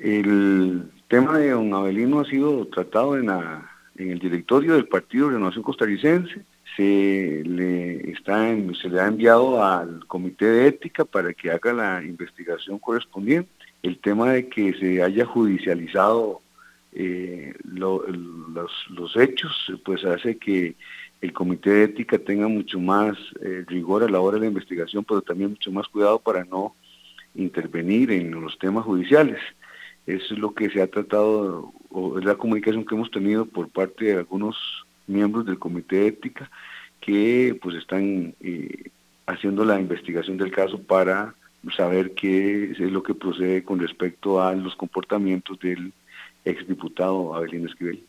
El tema de don Avelino ha sido tratado en el directorio del Partido de Renovación Costarricense. Se le ha enviado al Comité de Ética para que haga la investigación correspondiente. El tema de que se haya judicializado los hechos, pues hace que el Comité de Ética tenga mucho más rigor a la hora de la investigación, pero también mucho más cuidado para no intervenir en los temas judiciales. Eso es lo que se ha tratado, o es la comunicación que hemos tenido por parte de algunos miembros del Comité de Ética que pues están haciendo la investigación del caso para saber qué es lo que procede con respecto a los comportamientos del exdiputado Avelino Esquivel.